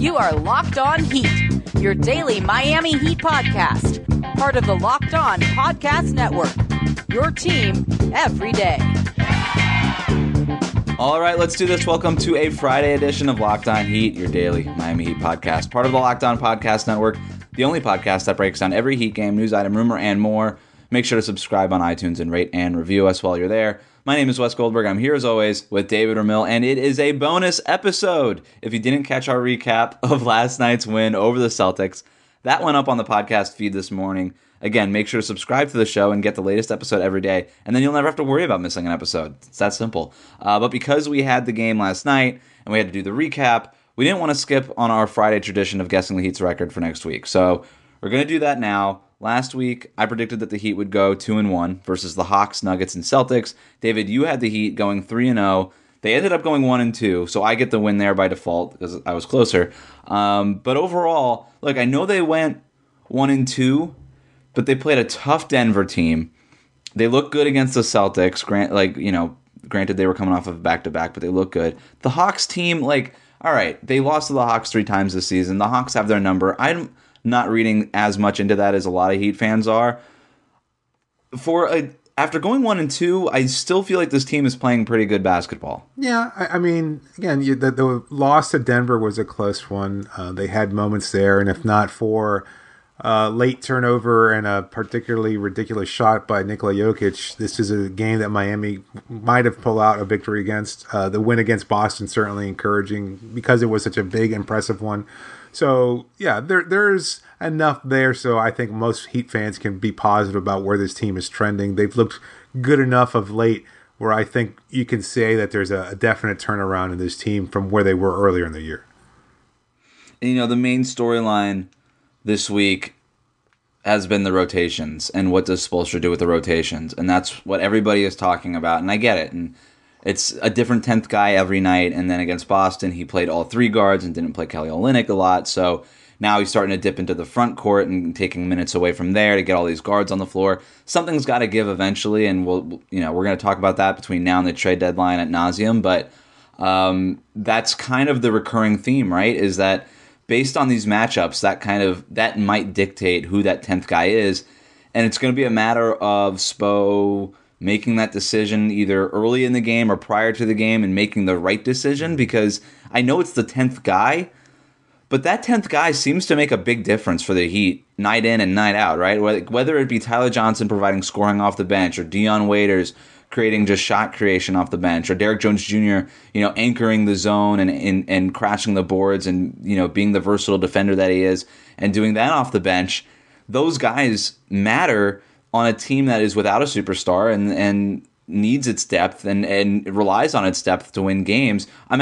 You are Locked On Heat, your daily Miami Heat podcast. Part of the Locked On Podcast Network, your team every day. All right, let's do this. Welcome to a Friday edition of Locked On Heat, your daily Miami Heat podcast. Part of the Locked On Podcast Network, the only podcast that breaks down every Heat game, news item, rumor, and more. Make sure to subscribe on iTunes and rate and review us while you're there. My name is Wes Goldberg. I'm here as always with David Ramil, and it is a bonus episode. If you didn't catch our recap of last night's win over the Celtics, that went up on the podcast feed this morning. Again, make sure to subscribe to the show and get the latest episode every day, and then you'll never have to worry about missing an episode. It's that simple. But because we had the game last night and we had to do the recap, we didn't want to skip on our Friday tradition of guessing the Heat's record for next week. So we're going to do that now. Last week, I predicted that the Heat would go 2-1 versus the Hawks, Nuggets, and Celtics. David, you had the Heat going 3-0. They ended up going 1-2, so I get the win there by default because I was closer. But overall, look, I know they went 1-2, but they played a tough Denver team. They looked good against the Celtics. Granted they were coming off of a back-to-back, but they look good. The Hawks team, all right, they lost to the Hawks 3 times this season. The Hawks have their number. I'm not reading as much into that as a lot of Heat fans are. After going 1-2, I still feel like this team is playing pretty good basketball. Yeah, I mean, again, the loss to Denver was a close one. They had moments there, and if not for late turnover and a particularly ridiculous shot by Nikola Jokic, this is a game that Miami might have pulled out a victory against. The win against Boston certainly encouraging because it was such a big, impressive one. So, yeah, there's enough there so I think most Heat fans can be positive about where this team is trending. They've looked good enough of late where I think you can say that there's a definite turnaround in this team from where they were earlier in the year. And, the main storyline this week has been the rotations and what does Spoelstra do with the rotations. And that's what everybody is talking about, and I get it. And it's a different 10th guy every night, and then against Boston, he played all 3 guards and didn't play Kelly Olynyk a lot, so now he's starting to dip into the front court and taking minutes away from there to get all these guards on the floor. Something's got to give eventually, and we're going to talk about that between now and the trade deadline ad nauseum, but that's kind of the recurring theme, right, is that based on these matchups, that might dictate who that 10th guy is, and it's going to be a matter of Spo making that decision either early in the game or prior to the game and making the right decision, because I know it's the 10th guy, but that 10th guy seems to make a big difference for the Heat night in and night out, right? Whether it be Tyler Johnson providing scoring off the bench or Dion Waiters creating just shot creation off the bench or Derrick Jones Jr., anchoring the zone and crashing the boards and, being the versatile defender that he is and doing that off the bench. Those guys matter on a team that is without a superstar and needs its depth and relies on its depth to win games. I'm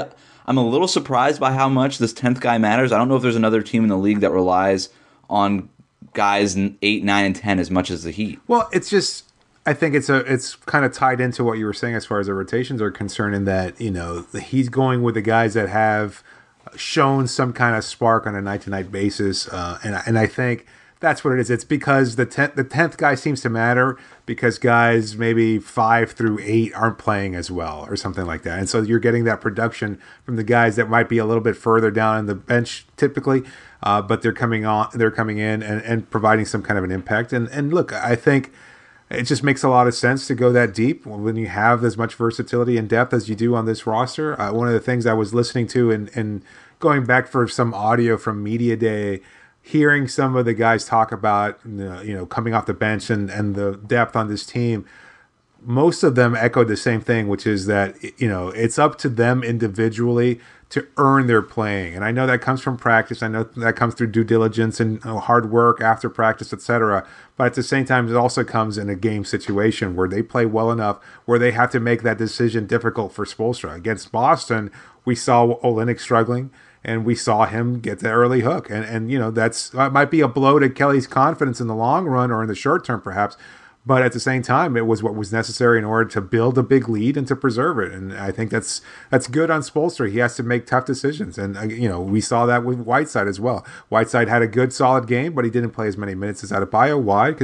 a little surprised by how much this 10th guy matters. I don't know if there's another team in the league that relies on guys in 8, 9, and 10 as much as the Heat. Well, it's just, I think it's kind of tied into what you were saying as far as the rotations are concerned, in that, he's going with the guys that have shown some kind of spark on a night-to-night basis. And I think that's what it is. It's because the 10th guy seems to matter because guys maybe 5 through 8 aren't playing as well or something like that. And so you're getting that production from the guys that might be a little bit further down in the bench typically, but they're coming in and providing some kind of an impact. And look, I think it just makes a lot of sense to go that deep when you have as much versatility and depth as you do on this roster. One of the things I was listening to and going back for some audio from Media Day, hearing some of the guys talk about, coming off the bench and the depth on this team, most of them echoed the same thing, which is that, it's up to them individually to earn their playing. And I know that comes from practice. I know that comes through due diligence and hard work after practice, etc. But at the same time, it also comes in a game situation where they play well enough where they have to make that decision difficult for Spoelstra. Against Boston, we saw Olynyk struggling, and we saw him get the early hook. And that might be a blow to Kelly's confidence in the long run or in the short term, perhaps. But at the same time, it was what was necessary in order to build a big lead and to preserve it. And I think that's good on Spoelstra. He has to make tough decisions. And, we saw that with Whiteside as well. Whiteside had a good, solid game, but he didn't play as many minutes as Adebayo. Why? Because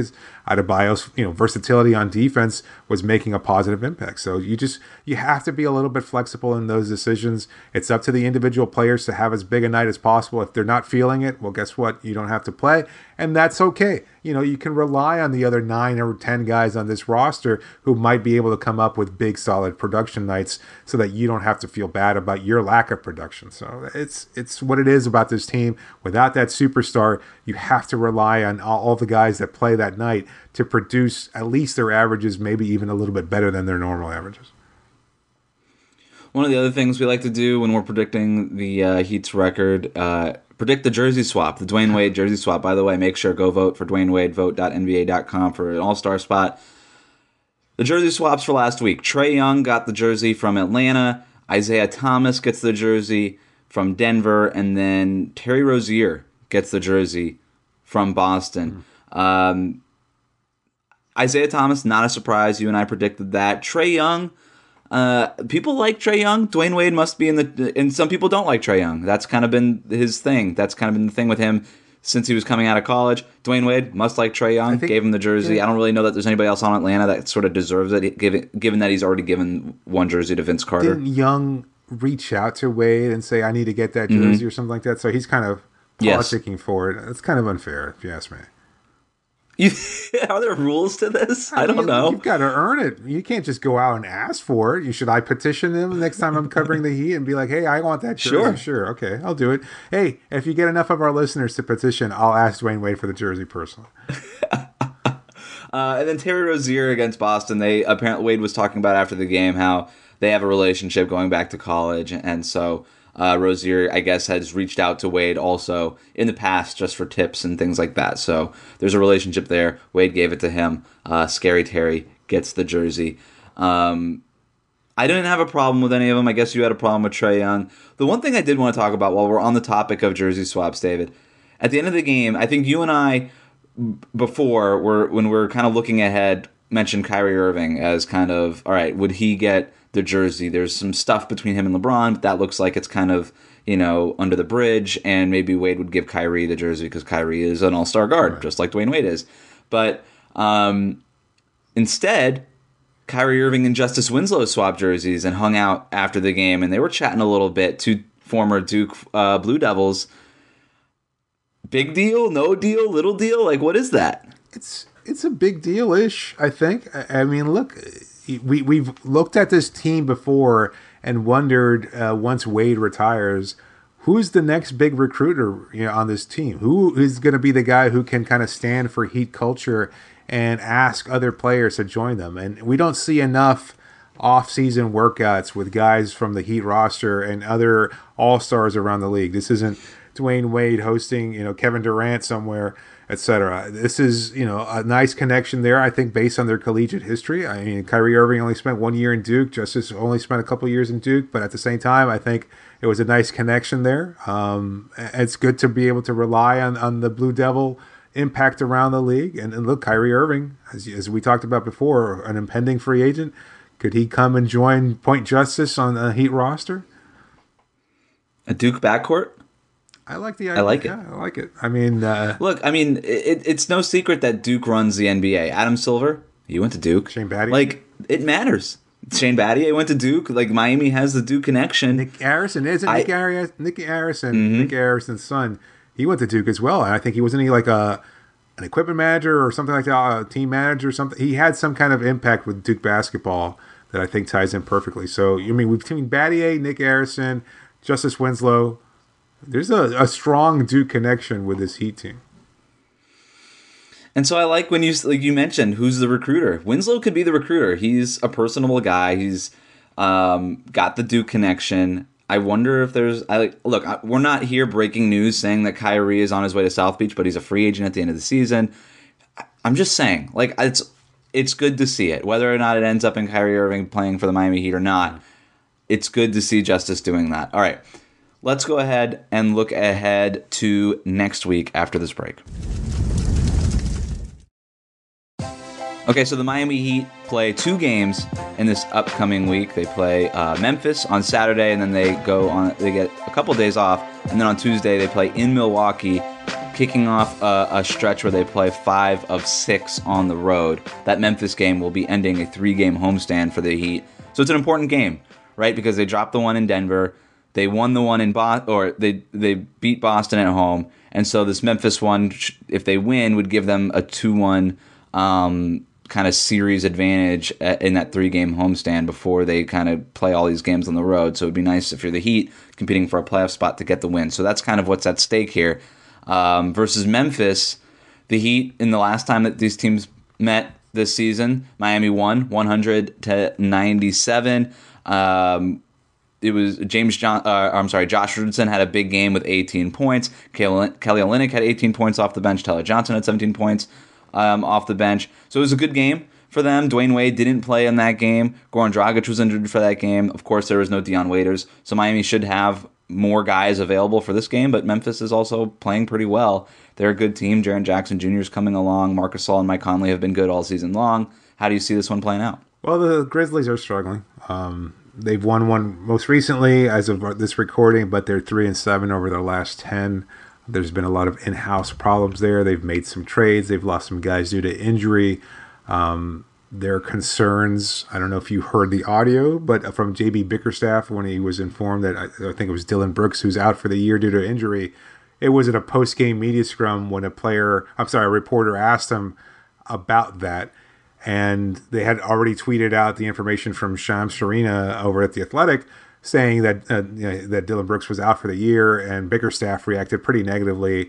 Adebayo's, versatility on defense was making a positive impact. So you have to be a little bit flexible in those decisions. It's up to the individual players to have as big a night as possible. If they're not feeling it, well, guess what? You don't have to play, and that's okay. You can rely on the other 9 or 10 guys on this roster who might be able to come up with big, solid production nights so that you don't have to feel bad about your lack of production. So it's what it is about this team. Without that superstar, you have to rely on all the guys that play that night to produce at least their averages, maybe even a little bit better than their normal averages. One of the other things we like to do when we're predicting the Heat's record, predict the jersey swap, the Dwayne Wade jersey swap. By the way, make sure go vote for Dwayne Wade, vote.nba.com for an all-star spot. The jersey swaps for last week. Trae Young got the jersey from Atlanta. Isaiah Thomas gets the jersey from Denver. And then Terry Rozier gets the jersey from Boston. Isaiah Thomas, not a surprise. You and I predicted that. Trae Young, people like Trae Young. Dwayne Wade must be and some people don't like Trae Young. That's kind of been his thing. That's kind of been the thing with him since he was coming out of college. Dwayne Wade must like Trae Young, gave him the jersey. Yeah. I don't really know that there's anybody else on Atlanta that sort of deserves it, given that he's already given one jersey to Vince Carter. Didn't Young reach out to Wade and say, I need to get that jersey or something like that? So he's kind of politicking for it. It's kind of unfair, if you ask me. Are there rules to this? I don't know. You've got to earn it. You can't just go out and ask for it. Should I petition them next time I'm covering the Heat and be like, hey, I want that jersey? Sure. Okay, I'll do it. Hey, if you get enough of our listeners to petition, I'll ask Dwayne Wade for the jersey personally. And then Terry Rozier against Boston. Apparently Wade was talking about after the game how they have a relationship going back to college, and so Rozier, I guess, has reached out to Wade also in the past just for tips and things like that. So there's a relationship there. Wade gave it to him. Scary Terry gets the jersey. I didn't have a problem with any of them. I guess you had a problem with Trae Young. The one thing I did want to talk about while we're on the topic of jersey swaps, David, at the end of the game, I think you and I, before, when we're kind of looking ahead, mentioned Kyrie Irving as kind of, all right, would he get the jersey? There's some stuff between him and LeBron, but that looks like it's kind of, under the bridge, and maybe Wade would give Kyrie the jersey because Kyrie is an all-star guard, just like Dwayne Wade is. But instead, Kyrie Irving and Justice Winslow swapped jerseys and hung out after the game, and they were chatting a little bit, two former Duke Blue Devils. Big deal? No deal? Little deal? Like, what is that? It's a big deal-ish, I think. I mean, look, we've looked at this team before and wondered, once Wade retires, who's the next big recruiter on this team? Who is going to be the guy who can kind of stand for Heat culture and ask other players to join them? And we don't see enough off-season workouts with guys from the Heat roster and other all-stars around the league. This isn't Dwayne Wade hosting, Kevin Durant somewhere, etc. This is, a nice connection there, I think, based on their collegiate history. I mean, Kyrie Irving only spent 1 year in Duke. Justice only spent a couple years in Duke. But at the same time, I think it was a nice connection there. It's good to be able to rely on the Blue Devil impact around the league. And look, Kyrie Irving, as we talked about before, an impending free agent. Could he come and join Point Justice on the Heat roster? A Duke backcourt? I like the idea. I like it. I like it. I mean, look, it's no secret that Duke runs the NBA. Adam Silver, he went to Duke. Shane Battier. Like, it matters. Shane Battier went to Duke. Like, Miami has the Duke connection. Nick Harrison, Nick Harrison, Nick Harrison's son, he went to Duke as well. And I think he like an equipment manager or something like that, a team manager or something. He had some kind of impact with Duke basketball that I think ties in perfectly. So, between Battier, Nick Harrison, Justice Winslow, there's a strong Duke connection with this Heat team. And so I like when you mentioned who's the recruiter. Winslow could be the recruiter. He's a personable guy. He's got the Duke connection. I wonder if look, we're not here breaking news saying that Kyrie is on his way to South Beach, but he's a free agent at the end of the season. I'm just saying, like, it's good to see it. Whether or not it ends up in Kyrie Irving playing for the Miami Heat or not, it's good to see Justice doing that. All right. Let's go ahead and look ahead to next week after this break. Okay, so the Miami Heat play 2 games in this upcoming week. They play Memphis on Saturday, and then they get a couple days off. And then on Tuesday, they play in Milwaukee kicking off a stretch where they play 5 of 6 on the road. That Memphis game will be ending a 3-game homestand for the Heat. So it's an important game, right? Because they dropped the one in Denver. They won the one in they beat Boston at home. And so this Memphis one, if they win, would give them a 2-1 kind of series advantage in that 3-game homestand before they kind of play all these games on the road. So it'd be nice if you're the Heat competing for a playoff spot to get the win. So that's kind of what's at stake here. Versus Memphis, the Heat, in the last time that these teams met this season, Miami won 100-97. It was Josh Richardson had a big game with 18 points. Kelly Olynyk had 18 points off the bench. Tyler Johnson had 17 points off the bench. So it was a good game for them. Dwayne Wade didn't play in that game. Goran Dragic was injured for that game. Of course, there was no Dion Waiters. So Miami should have more guys available for this game, but Memphis is also playing pretty well. They're a good team. Jaren Jackson Jr. is coming along. Marc Gasol and Mike Conley have been good all season long. How do you see this one playing out? Well, the Grizzlies are struggling. They've won one most recently as of this recording, but they're 3-7 over their last 10. There's been a lot of in-house problems there. They've made some trades. They've lost some guys due to injury. There are concerns. I don't know if you heard the audio, but from J.B. Bickerstaff when he was informed that I think it was Dylan Brooks who's out for the year due to injury. It was at a post-game media scrum when a reporter asked him about that. And they had already tweeted out the information from Shams Charania over at The Athletic saying that that Dylan Brooks was out for the year, and Bickerstaff reacted pretty negatively,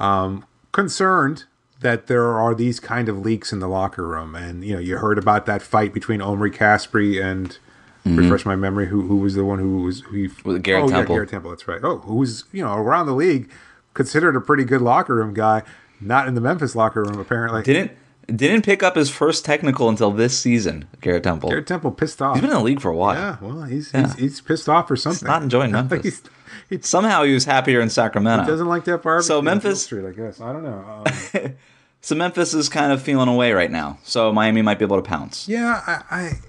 concerned that there are these kind of leaks in the locker room. And, you heard about that fight between Omri Caspi and, refresh my memory, who was the one who Garrett Temple. Yeah, Garrett Temple, that's right. Who was, around the league, considered a pretty good locker room guy, not in the Memphis locker room, apparently. Didn't pick up his first technical until this season, Garrett Temple. Garrett Temple pissed off. He's been in the league for a while. Yeah, well, he's pissed off for something. He's not enjoying Memphis. Somehow he was happier in Sacramento. He doesn't like that barbecue. So Memphis, Street, I guess. I don't know. So Memphis is kind of feeling away right now. So Miami might be able to pounce. Yeah,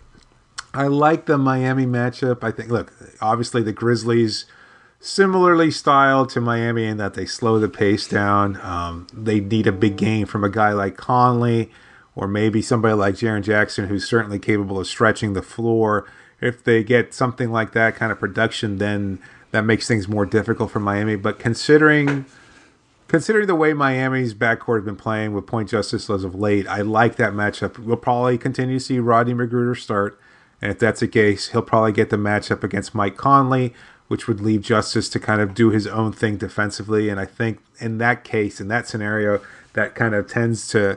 I like the Miami matchup. I think, look, obviously the Grizzlies similarly styled to Miami in that they slow the pace down. They need a big game from a guy like Conley or maybe somebody like Jaren Jackson, who's certainly capable of stretching the floor. If they get something like that kind of production, then that makes things more difficult for Miami. But considering the way Miami's backcourt has been playing with point justice as of late, I like that matchup. We'll probably continue to see Rodney McGruder start. And if that's the case, he'll probably get the matchup against Mike Conley, which would leave Justice to kind of do his own thing defensively. And I think in that case, in that scenario, that kind of tends to,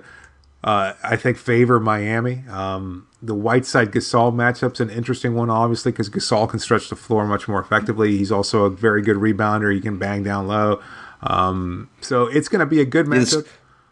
I think, favor Miami. The Whiteside-Gasol matchup's an interesting one, obviously, because Gasol can stretch the floor much more effectively. He's also a very good rebounder. He can bang down low. So it's going to be a good matchup.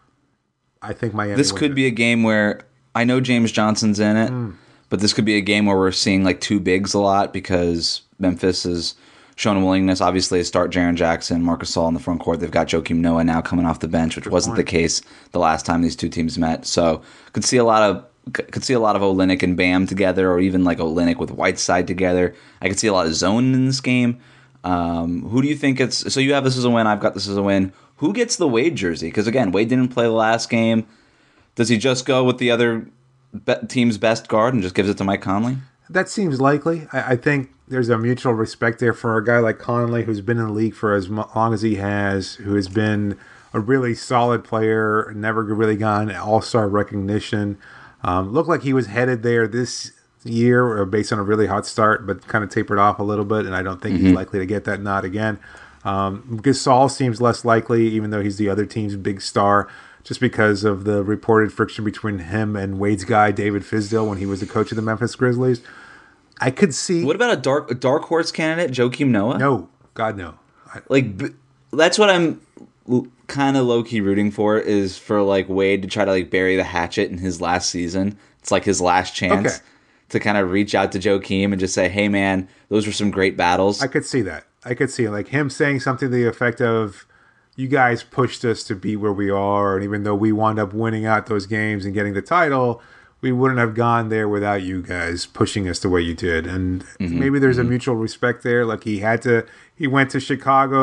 I think Miami This could be a game where, I know James Johnson's in it, but this could be a game where we're seeing like two bigs a lot because Memphis has shown a willingness, obviously, to start Jaren Jackson, Marc Gasol in the front court. They've got Joakim Noah now coming off the bench, which wasn't the case the last time these two teams met. So could see a lot of Olynyk and Bam together, or even like Olynyk with Whiteside together. I could see a lot of zone in this game. Who do you think it's? So you have this as a win. I've got this as a win. Who gets the Wade jersey? Because again, Wade didn't play the last game. Does he just go with the other team's best guard and just gives it to Mike Conley? That seems likely. I think there's a mutual respect there for a guy like Conley, who's been in the league for as long as he has, who has been a really solid player, never really gotten all-star recognition. Looked like he was headed there this year based on a really hot start, but kind of tapered off a little bit, and I don't think he's likely to get that nod again. Gasol seems less likely, even though he's the other team's big star, just because of the reported friction between him and Wade's guy, David Fizdale, when he was the coach of the Memphis Grizzlies. I could see... What about a dark horse candidate, Joakim Noah? No. God, no. That's what I'm kind of low-key rooting for, is for like Wade to try to like bury the hatchet in his last season. It's like his last chance to kind of reach out to Joakim and just say, hey man, those were some great battles. I could see that. I could see like him saying something to the effect of, you guys pushed us to be where we are, and even though we wound up winning out those games and getting the title, we wouldn't have gone there without you guys pushing us the way you did. And maybe there's a mutual respect there. Like he went to Chicago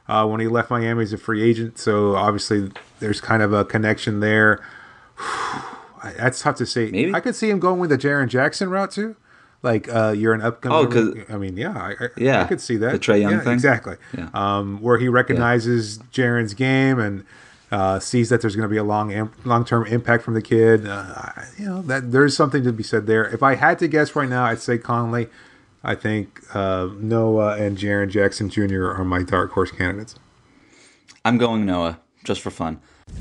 when he left Miami as a free agent. So obviously there's kind of a connection there. That's tough to say. Maybe. I could see him going with the Jaren Jackson route too. Like you're an upcoming. Oh, 'cause- I mean, I Yeah, could see that. the Trae Young thing? exactly. Yeah. Where he recognizes Jaren's game and sees that there's going to be a long term impact from the kid. That there's something to be said there. If I had to guess right now, I'd say Conley. I think Noah and Jaren Jackson Jr. are my dark horse candidates. I'm going Noah, just for fun.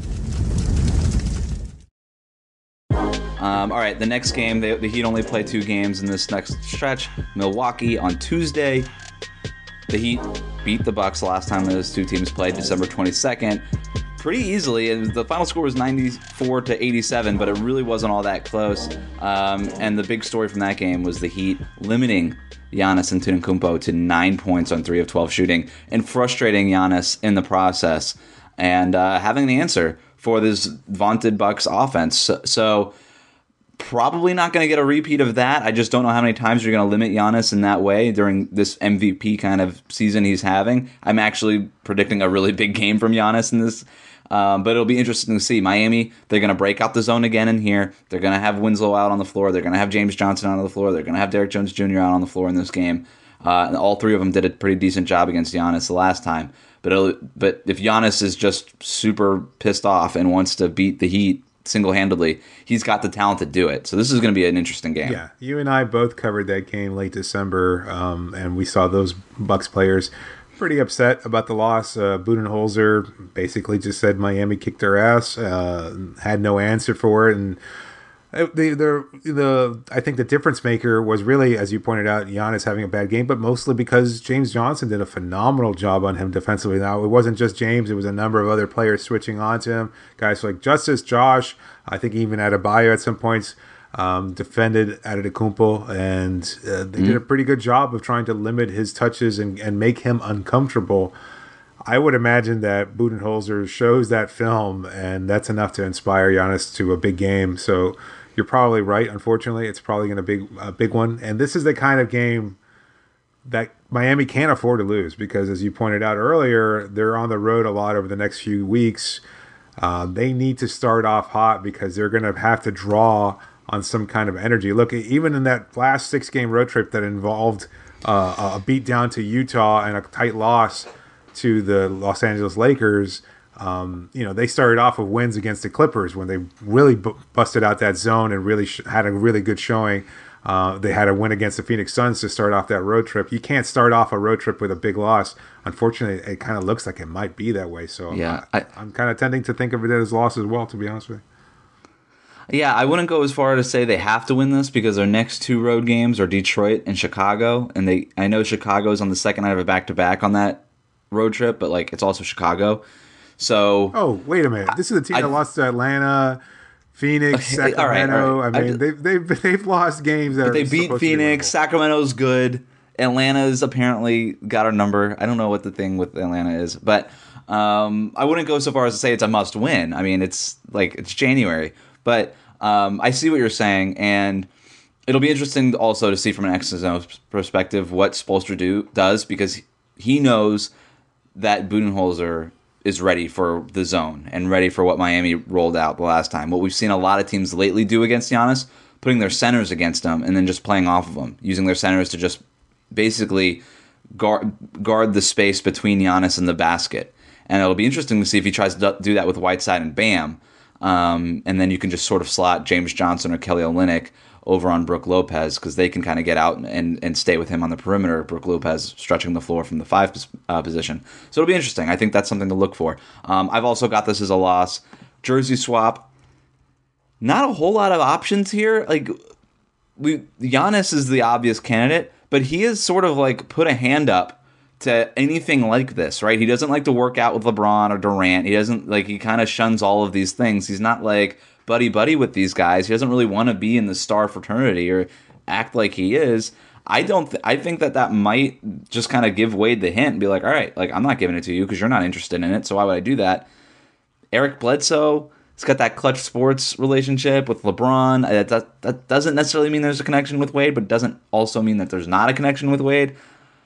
All right, the next game, the Heat only play 2 games in this next stretch. Milwaukee on Tuesday. The Heat beat the Bucks last time those 2 teams played, December 22nd, pretty easily. The final score was 94-87, but it really wasn't all that close. And the big story from that game was the Heat limiting Giannis Antetokounmpo to 9 points on 3 of 12 shooting and frustrating Giannis in the process and having the answer for this vaunted Bucks offense. So probably not going to get a repeat of that. I just don't know how many times you're going to limit Giannis in that way during this MVP kind of season he's having. I'm actually predicting a really big game from Giannis in this, but it'll be interesting to see. Miami, they're going to break out the zone again in here. They're going to have Winslow out on the floor. They're going to have James Johnson out on the floor. They're going to have Derrick Jones Jr. out on the floor in this game. And all 3 of them did a pretty decent job against Giannis the last time. But if Giannis is just super pissed off and wants to beat the Heat single-handedly, he's got the talent to do it. So this is going to be an interesting game. Yeah, you and I both covered that game late December, and we saw those Bucks players pretty upset about the loss. Budenholzer basically just said Miami kicked their ass, had no answer for it, and I think the difference maker was really, as you pointed out, Giannis having a bad game, but mostly because James Johnson did a phenomenal job on him defensively. Now, it wasn't just James, it was a number of other players switching on to him. Guys like Justice, Josh, I think even Adebayo at some points defended Antetokounmpo, and they did a pretty good job of trying to limit his touches and make him uncomfortable. I would imagine that Budenholzer shows that film, and that's enough to inspire Giannis to a big game. So you're probably right. Unfortunately, it's probably going to be a big one. And this is the kind of game that Miami can't afford to lose because, as you pointed out earlier, they're on the road a lot over the next few weeks. They need to start off hot because they're going to have to draw on some kind of energy. Look, even in that last 6-game road trip that involved a beat down to Utah and a tight loss to the Los Angeles Lakers, they started off with wins against the Clippers when they really busted out that zone and really had a really good showing. They had a win against the Phoenix Suns to start off that road trip. You can't start off a road trip with a big loss. Unfortunately, it kind of looks like it might be that way. So yeah, I'm kind of tending to think of it as loss as well, to be honest with you. Yeah, I wouldn't go as far to say they have to win this because their next 2 road games are Detroit and Chicago, and I know Chicago's on the second night of a back-to-back on that road trip, but it's also Chicago. So wait a minute, this is the team that lost to Atlanta, Phoenix, Sacramento. All right. They've lost games that they beat Phoenix. Sacramento's good. Atlanta's apparently got our number. I don't know what the thing with Atlanta is, but I wouldn't go so far as to say it's a must win. I mean, it's January, but I see what you're saying, and it'll be interesting also to see from an X's and O's perspective what Spoelstra does, because he knows that Budenholzer is ready for the zone and ready for what Miami rolled out the last time. What we've seen a lot of teams lately do against Giannis, putting their centers against him and then just playing off of him, using their centers to just basically guard the space between Giannis and the basket. And it'll be interesting to see if he tries to do that with Whiteside and Bam. And then you can just sort of slot James Johnson or Kelly Olynyk over on Brook Lopez, because they can kind of get out and stay with him on the perimeter. Brook Lopez stretching the floor from the 5 position. So it'll be interesting. I think that's something to look for. I've also got this as a loss. Jersey swap. Not a whole lot of options here. Giannis is the obvious candidate, but he has sort of put a hand up to anything like this, right? He doesn't like to work out with LeBron or Durant. He doesn't he kind of shuns all of these things. He's not buddy with these guys. He doesn't really want to be in the star fraternity or act like he is. I think that might just kind of give Wade the hint and be like, all right, I'm not giving it to you because you're not interested in it, so why would I do that? Eric Bledsoe, he's got that Clutch Sports relationship with LeBron. That doesn't necessarily mean there's a connection with Wade, but it doesn't also mean that there's not a connection with Wade.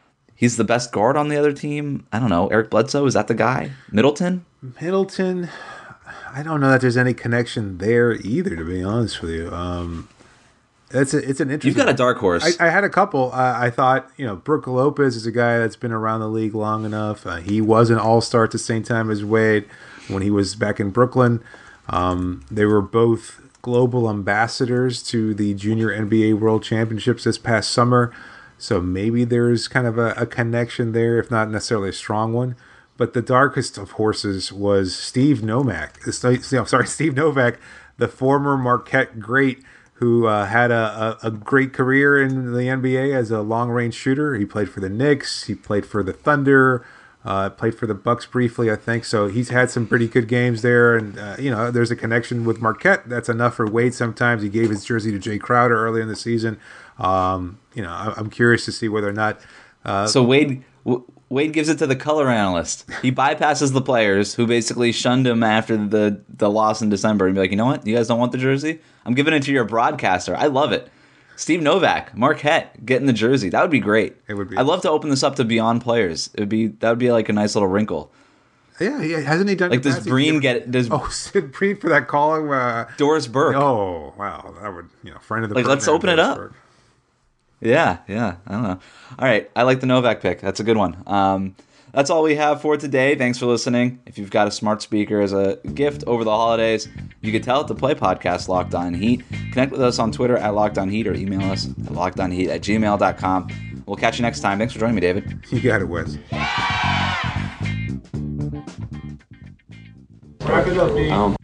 He's the best guard on the other team. I don't know. Eric Bledsoe, is that the guy? Middleton? Middleton, I don't know that there's any connection there either, to be honest with you. It's an interesting. You've got a dark horse. I had a couple. I thought, Brook Lopez is a guy that's been around the league long enough. He was an all-star at the same time as Wade when he was back in Brooklyn. They were both global ambassadors to the Junior NBA World Championships this past summer. So maybe there's kind of a connection there, if not necessarily a strong one. But the darkest of horses was Steve Novak. Steve Novak, the former Marquette great, who had a great career in the NBA as a long-range shooter. He played for the Knicks. He played for the Thunder. Played for the Bucks briefly, I think. So he's had some pretty good games there. And, there's a connection with Marquette. That's enough for Wade sometimes. He gave his jersey to Jay Crowder earlier in the season. I'm curious to see whether or not... So Wade gives it to the color analyst. He bypasses the players who basically shunned him after the loss in December and be like, you know what? You guys don't want the jersey? I'm giving it to your broadcaster. I love it. Steve Novak, Marquette, getting the jersey. That would be great. It would be. I'd love to open this up to beyond players. That would be like a nice little wrinkle. Yeah. Hasn't he done like does Breen get does Sid Breen for that calling? Doris Burke. Oh wow, that would friend of the like let's open it up. Burke. Yeah. I don't know. All right, I like the Novak pick. That's a good one. That's all we have for today. Thanks for listening. If you've got a smart speaker as a gift over the holidays, you can tell it to play podcast Locked On Heat. Connect with us on Twitter at Locked On Heat or email us at lockedonheat@gmail.com. We'll catch you next time. Thanks for joining me, David. You got it, Wes. Wrap it up, Dave.